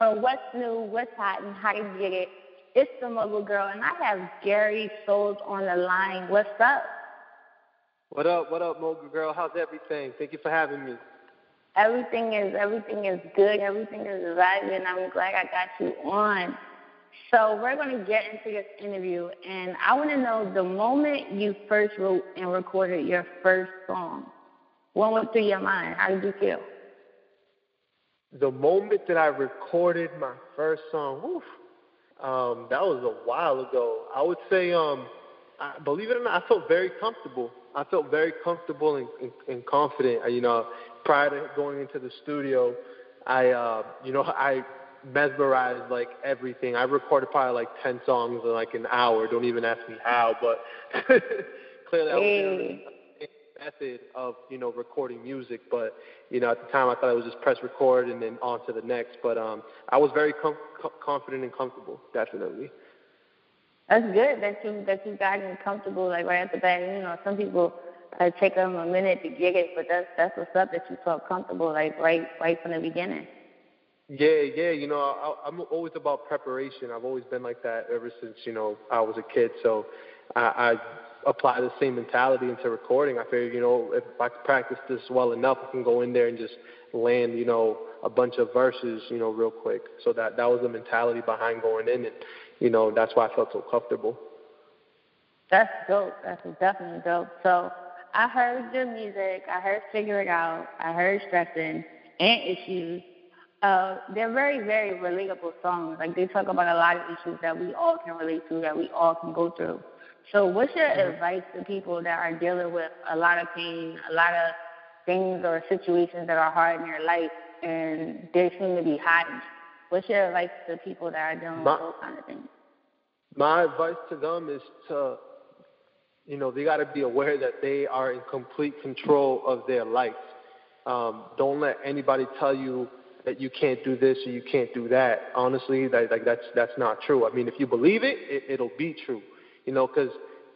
what's new, what's hot, and how to get it. It's the Mogul Girl, and I have Gary Souls on the line. What's up? What up, Mogul Girl? How's everything? Thank you for having me. Everything is good. Everything is vibing. I'm glad I got you on. So we're going to get into this interview, and I want to know the moment you first wrote and recorded your first song. What went through your mind? How did you feel? The moment that I recorded my first song, that was a while ago. I would say, believe it or not, I felt very comfortable. I felt very comfortable and confident. Prior to going into the studio, I mesmerized like everything. I recorded probably like 10 songs in like an hour. Don't even ask me how, but clearly I was method of recording music. But at the time I thought it was just press record and then on to the next. But I was very confident and comfortable, definitely. That's good that you got comfortable like right at the bat. Some people take them a minute to get it, but that's what's up, that you felt comfortable like right from the beginning. Yeah. I'm always about preparation. I've always been like that ever since I was a kid. So I apply the same mentality into recording. I figured if I could practice this well enough, I can go in there and just land a bunch of verses real quick. So that was the mentality behind going in, and that's why I felt so comfortable. That's dope. That's definitely dope. So I heard your music. I heard Figure It Out. I heard Stressing and Issues. They're very, very relatable songs. Like, they talk about a lot of issues that we all can relate to, that we all can go through. So what's your advice to people that are dealing with a lot of pain, a lot of things or situations that are hard in their life, and they seem to be hiding? What's your advice to people that are dealing with those kind of things? My advice to them is to, they got to be aware that they are in complete control of their life. Don't let anybody tell you that you can't do this or you can't do that. Honestly, that's not true. I mean, if you believe it, it'll be true. Because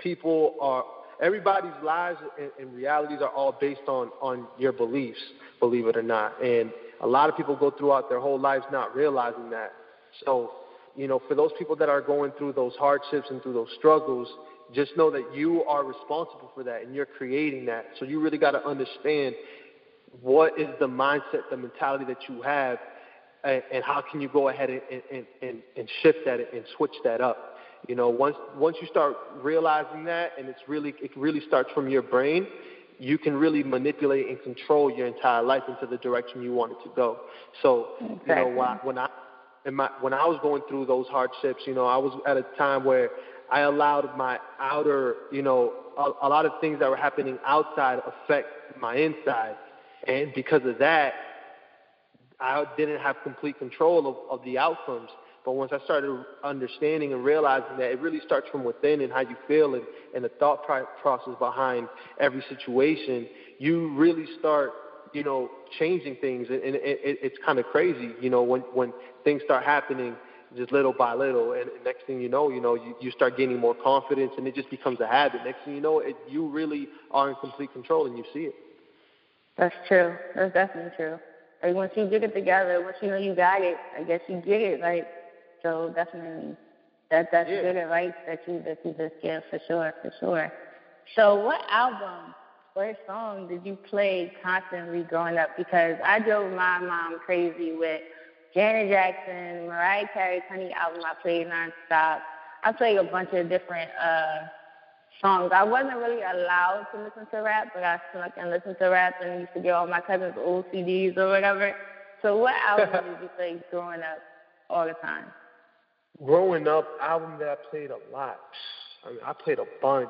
everybody's lives and realities are all based on your beliefs, believe it or not. And a lot of people go throughout their whole lives not realizing that. So, for those people that are going through those hardships and through those struggles, just know that you are responsible for that and you're creating that. So you really got to understand what is the mindset, the mentality that you have, and how can you go ahead and shift that and switch that up. Once you start realizing that, and it really starts from your brain, you can really manipulate and control your entire life into the direction you want it to go. So, exactly. When I was going through those hardships, I was at a time where I allowed my outer, a lot of things that were happening outside affect my inside. And because of that, I didn't have complete control of the outcomes. But once I started understanding and realizing that it really starts from within and how you feel and the thought process behind every situation, you really start, changing things. And it's kind of crazy, when things start happening just little by little. And next thing you know, you start gaining more confidence, and it just becomes a habit. Next thing you know, you really are in complete control, and you see it. That's true. That's definitely true. Like, once you get it together, once you know you got it, I guess you get it, right? So definitely, that's good advice that you just give, for sure. So what album or song did you play constantly growing up? Because I drove my mom crazy with Janet Jackson, Mariah Carey's Honey album. I played nonstop. I played a bunch of different songs. I wasn't really allowed to listen to rap, but I snuck and listened to rap and used to get all my cousins' old CDs or whatever. So what album did you play growing up all the time? Growing up, album that I played a lot. I mean, I played a bunch.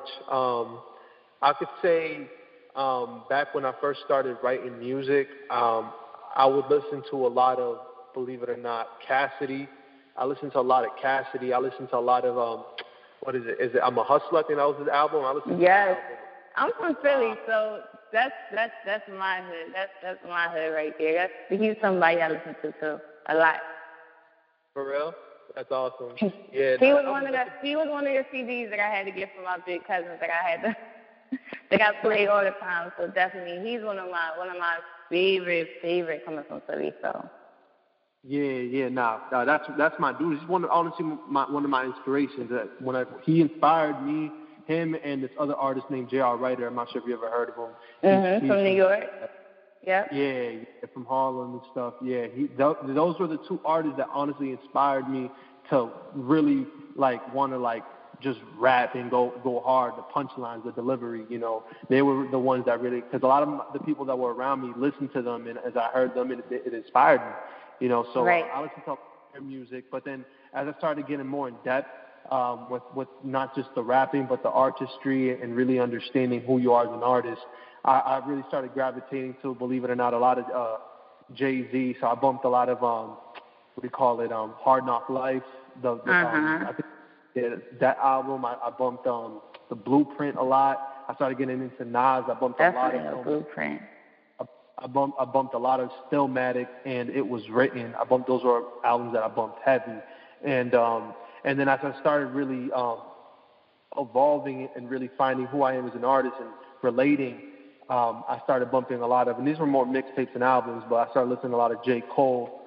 I could say back when I first started writing music, I would listen to a lot of, believe it or not, Cassidy. I listened to a lot of Cassidy. I listened to a lot of what is it? I'm a Hustler. I think that was his album. I listened to yes, I'm from Philly, so that's my hood. That's my hood right there. He's somebody I listen to too a lot. For real? That's awesome. Yeah. He was one of the CDs that I had to get from my big cousins that I had to that I play all the time. So definitely, he's one of my favorite coming from Philly. So Nah, that's my dude. He's honestly one of my inspirations. He inspired me, him and this other artist named J.R. Writer. I'm not sure if you ever heard of him. From New York. Yep. Yeah, from Harlem and stuff. Yeah, those were the two artists that honestly inspired me to really want to just rap and go hard. The punchlines, the delivery, they were the ones that really, because a lot of the people that were around me listened to them, and as I heard them, it inspired me. So right. I listened to their music, but then as I started getting more in depth with not just the rapping, but the artistry and really understanding who you are as an artist, I really started gravitating to, believe it or not, a lot of Jay-Z. So I bumped a lot of Hard Knock Life. I think that album. I bumped the Blueprint a lot. I started getting into Nas. I bumped a lot of Blueprint. I bumped a lot of Stillmatic and It Was Written. Those were albums that I bumped heavy, and then as I started really evolving and really finding who I am as an artist and relating, I started bumping a lot of, and these were more mixtapes and albums, but I started listening to a lot of J. Cole,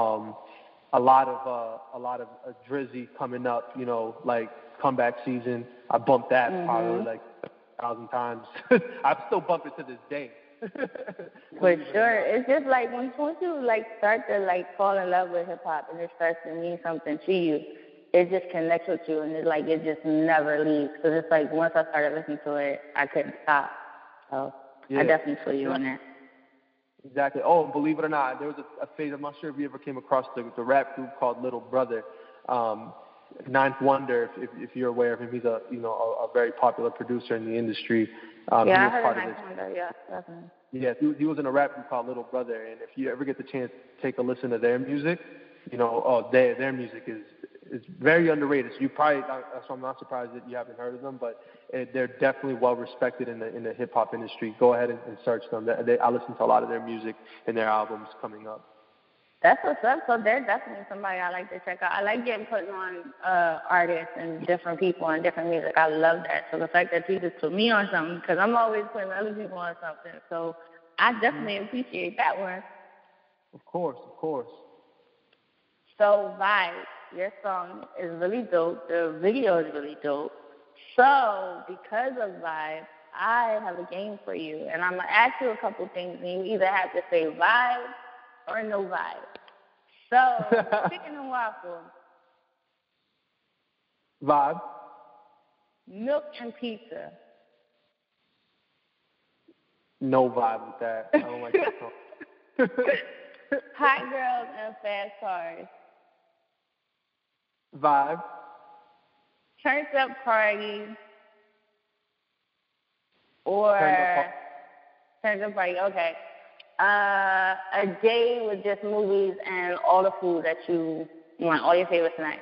a lot of Drizzy coming up, Comeback Season. I bumped that probably 1,000 times. I still bump it to this day. For sure. It's just once you start to fall in love with hip hop and it starts to mean something to you, it just connects with you, and it's it just never leaves. Because it's once I started listening to it, I couldn't stop. So I definitely feel you on that. Exactly. Oh, believe it or not, there was a phase. I'm not sure if you ever came across the rap group called Little Brother. Ninth Wonder, if you're aware of him, he's a very popular producer in the industry. I heard of Ninth Wonder. Yeah, definitely. Yeah, he was in a rap group called Little Brother, and if you ever get the chance to take a listen to their music, their music is very underrated. So so I'm not surprised that you haven't heard of them, but they're definitely well respected in the hip hop industry. Go ahead and search them. I listen to a lot of their music and their albums coming up. That's what's up. So they're definitely somebody I like to check out. I like getting put on artists and different people and different music. I love that. So the fact that you just put me on something, because I'm always putting other people on something. So I definitely appreciate that one. Of course. So Vibe, your song is really dope. The video is really dope. So because of Vibe, I have a game for you. And I'm going to ask you a couple things, and you either have to say Vibe or no vibe. So, chicken and waffles. Vibe. Milk and pizza. No vibe with that. I don't like that song. Hot girls and fast cars. Vibe. Turned up party. Or turned up party. Okay. A day with just movies and all the food that you want, all your favorite snacks.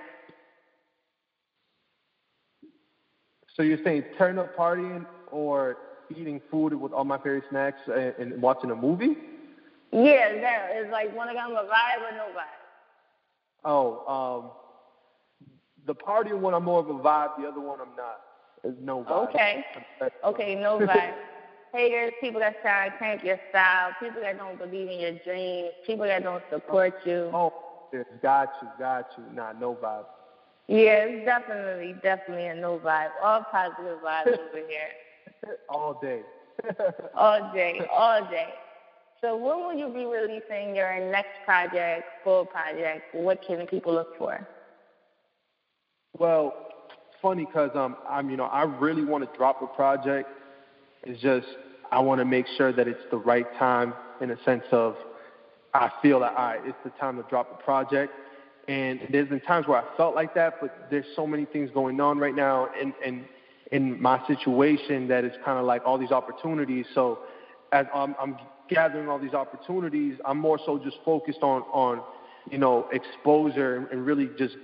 So you're saying turn up partying or eating food with all my favorite snacks and watching a movie? Yeah, it's one of them a vibe or no vibe. Oh, the partying one I'm more of a vibe. The other one I'm not. There's no vibe. Okay, no vibe. Haters, people that try to tank your style, people that don't believe in your dreams, people that don't support you. Oh, yes, got you. Nah, no vibe. Yeah, it's definitely a no vibe. All positive vibes over here. All day. all day. So when will you be releasing your next project, full project? What can people look for? Well, it's funny because I really want to drop a project. It's just I want to make sure that it's the right time in a sense of I feel that, all right, it's the time to drop a project. And there's been times where I felt like that, but there's so many things going on right now in my situation that it's kind of like all these opportunities. So as I'm gathering all these opportunities, I'm more so just focused on exposure and really just,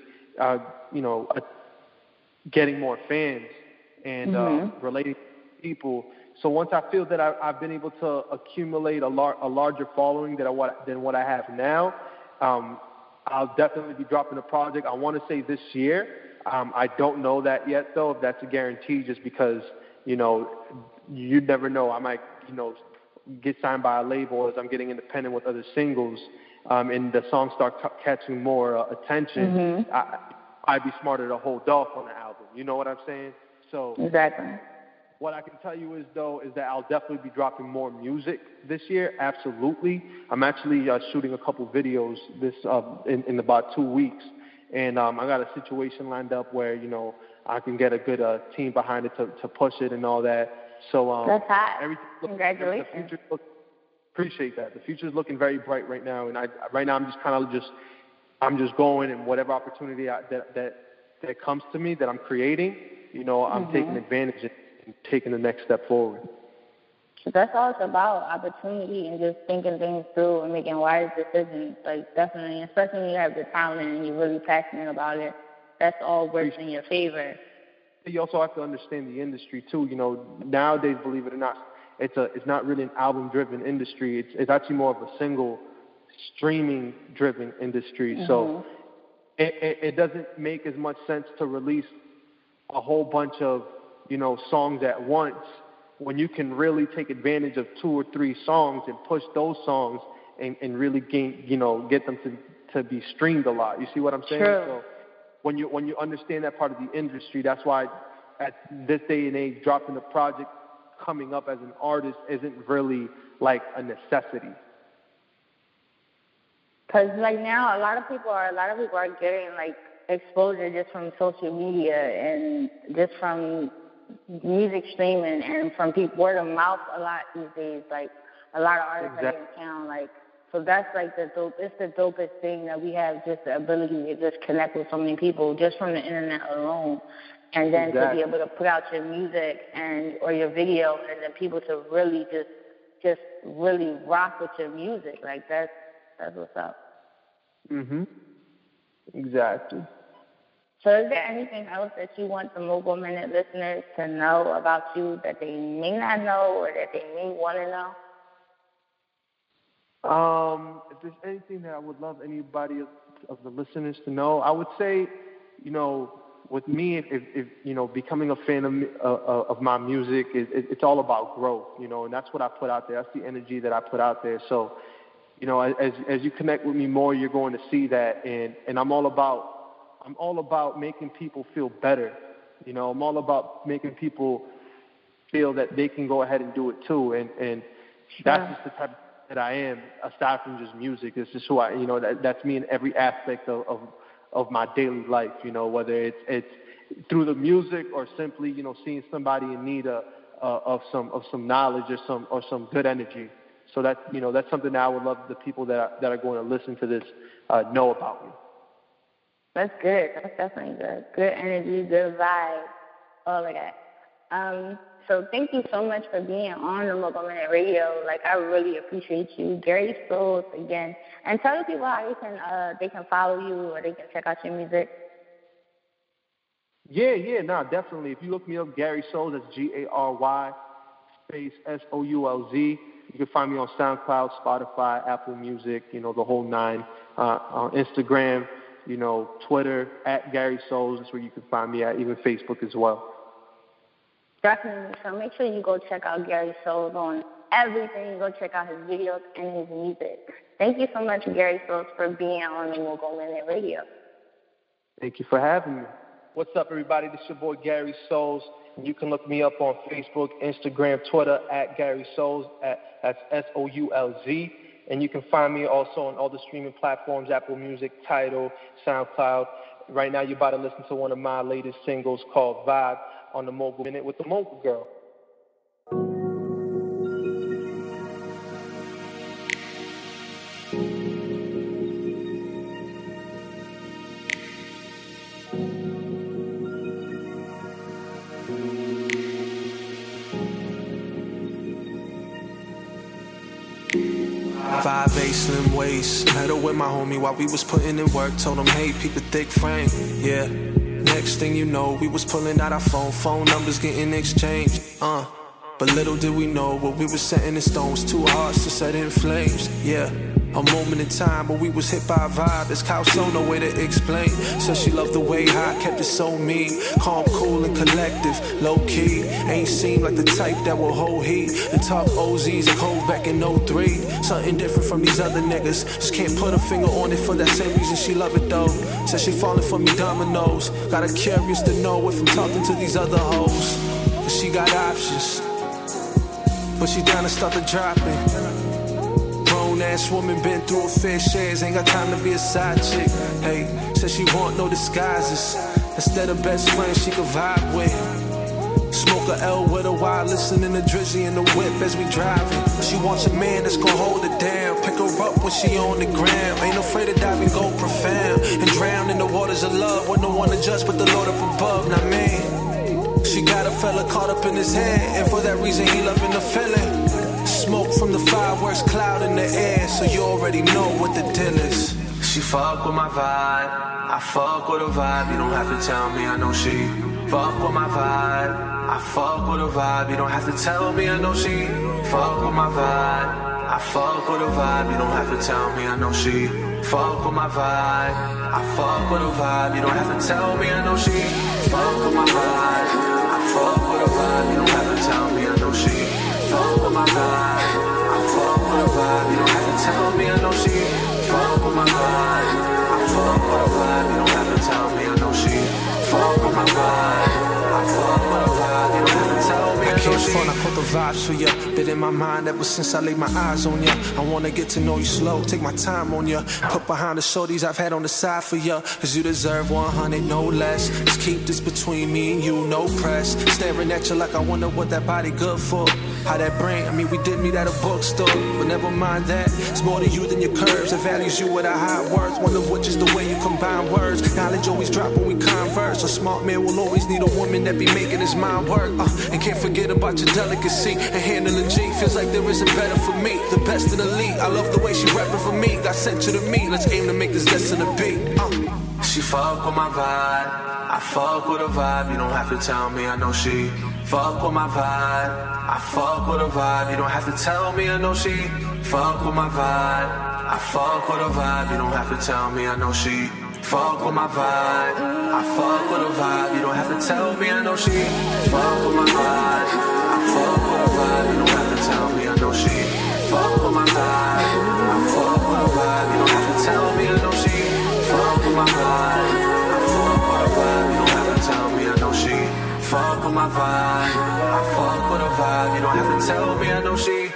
getting more fans and relating to people. So once I feel that I've been able to accumulate a larger following than what I have now, I'll definitely be dropping a project. I want to say this year. I don't know that yet, though, if that's a guarantee, just because, you never know. I might, get signed by a label as I'm getting independent with other singles. and the songs start catching more attention, I'd be smarter to hold off on the album. You know what I'm saying? So exactly. What I can tell you is that I'll definitely be dropping more music this year. Absolutely. I'm actually shooting a couple videos this in about 2 weeks, and I got a situation lined up where I can get a good team behind it to push it and all that. So that's hot. Congratulations. Appreciate that. The future's looking very bright right now, and right now I'm just going, and whatever opportunity that comes to me that I'm creating, I'm taking advantage of and taking the next step forward. So that's all it's about, opportunity and just thinking things through and making wise decisions. Like, definitely, especially when you have the talent and you're really passionate about it, that's all works in your favor. You also have to understand the industry too. Nowadays, believe it or not, it's not really an album-driven industry. It's actually more of a single streaming-driven industry. So it doesn't make as much sense to release a whole bunch of songs at once when you can really take advantage of 2 or 3 songs and push those songs and really get them to be streamed a lot. You see what I'm saying? True. So when you understand that part of the industry, that's why at this day and age, dropping a project coming up as an artist isn't really like a necessity. Because like now, a lot of people are getting like exposure just from social media and just from music streaming and from people word of mouth a lot these days. Like a lot of artists are in town. Like, so that's like it's the dopest thing that we have, just the ability to just connect with so many people just from the internet alone. And then to be able to put out your music or your video, and then people to really just really rock with your music. Like that's what's up. Exactly. So is there anything else that you want the Mogul Minute listeners to know about you that they may not know or that they may want to know? If there's anything that I would love anybody of the listeners to know, I would say, with me, if becoming a fan of my music, it's all about growth, and that's what I put out there. That's the energy that I put out there. So, as you connect with me more, you're going to see that, and I'm all about making people feel better. I'm all about making people feel that they can go ahead and do it too, and that's just the type that I am. Aside from just music, it's just who I, that's me in every aspect of my daily life. Whether it's through the music or simply, seeing somebody in need of some knowledge or some good energy. So that's something that I would love the people that are going to listen to this know about me. That's good. That's definitely good. Good energy, good vibe, all of that. So thank you so much for being on the Mogul Minute Radio. Like, I really appreciate you. Gary Souls, again. And tell the people how they can follow you or they can check out your music. Yeah, definitely. If you look me up, Gary Souls, that's Gary space Soulz. You can find me on SoundCloud, Spotify, Apple Music, the whole 9. On Instagram, Twitter, at Gary Souls. That's where you can find me at, even Facebook as well. Definitely. So make sure you go check out Gary Souls on everything. Go check out his videos and his music. Thank you so much, Gary Souls, for being on the Mogul Minute Radio. Thank you for having me. What's up, everybody? This is your boy, Gary Souls. You can look me up on Facebook, Instagram, Twitter, at Gary Souls. That's Soulz. And you can find me also on all the streaming platforms, Apple Music, Tidal, SoundCloud. Right now, you're about to listen to one of my latest singles called Vibe on the Mogul Minute with the Mogul Girl. 5'8", slim waist. Met her with my homie while we was putting in work. Told him, hey, peep a thick frame. Yeah. Next thing you know, we was pulling out our phone numbers getting exchanged. But little did we know what we was setting in stone was 2 hearts to set in flames. Yeah. A moment in time where we was hit by a vibe. This cow so no way to explain. Said she loved the way I kept it so mean. Calm, cool, and collective, low key. Ain't seem like the type that will hold heat and talk OZs and hold back in 03. Something different from these other niggas. Just can't put a finger on it for that same reason she love it though. Said she falling for me dominoes. Got her curious to know if I'm talking to these other hoes. Cause she got options, but she down to start the dropping. Ass woman been through a fair shares, ain't got time to be a side chick. Hey, said she want no disguises. Instead of best friends she could vibe with. Smoke a L with her while listening to Drizzy in the whip as we driving. She wants a man that's gon' hold her down, pick her up when she on the ground. Ain't afraid to dive and go profound and drown in the waters of love with no one to judge but the Lord up above. Now man, she got a fella caught up in his head, and for that reason he loving the feeling. Smoke from the fireworks, cloud in the air, so you already know what the deal is. She fuck with my vibe, I fuck with her vibe. You don't have to tell me, I know she fuck with my vibe. I fuck with her vibe, you don't have to tell me, I know she fuck with my vibe. I fuck with her vibe, you don't have to tell me, I know she fuck with my vibe. I fuck with her vibe, you don't have to tell me, I know she fuck with my vibe. I fuck with her vibe, you don't have to tell me, I know she fuck with my vibe. I fuck with her vibe. You don't have to tell me, I know she fuck with my vibe. I fuck with her vibe. You don't have to tell me, I know she fuck with my vibe. I fuck with her vibe. You don't have to tell me, I know she. I caught the vibes for ya. Been in my mind ever since I laid my eyes on ya. I wanna get to know you slow, take my time on ya. Put behind the shorties I've had on the side for ya. Cause you deserve 100, no less. Just keep this between me and you, no press. Staring at you like I wonder what that body good for. How that brain, I mean we did meet at a bookstore. But never mind that, it's more to you than your curves. It values you with a high worth, one of which is the way you combine words. Knowledge always drop when we converse. A smart man will always need a woman that be making his mind work. And can't forget about your delicacy and handling G. Feels like there isn't better for me, the best in the league. I love the way she rapping for me, got sent you to me. Let's aim to make this less than a beat. She fuck with my vibe, I fuck with her vibe. You don't have to tell me, I know she fuck with my vibe. I fuck with her vibe. You don't have to tell me, I know she fuck with my vibe. I fuck with her vibe. You don't have to tell me, I know she fuck with my vibe. I fuck with her vibe. You don't have to tell me, I know she fuck with my vibe. I fuck with her vibe. You don't have to tell me, I know she fuck with my vibe. I fuck with her vibe. You don't have to tell me, I know she fuck with my vibe. I fuck with her vibe. You don't have to tell me, I know she fuck with my vibe. I fuck with her vibe. You don't have to tell me, I know she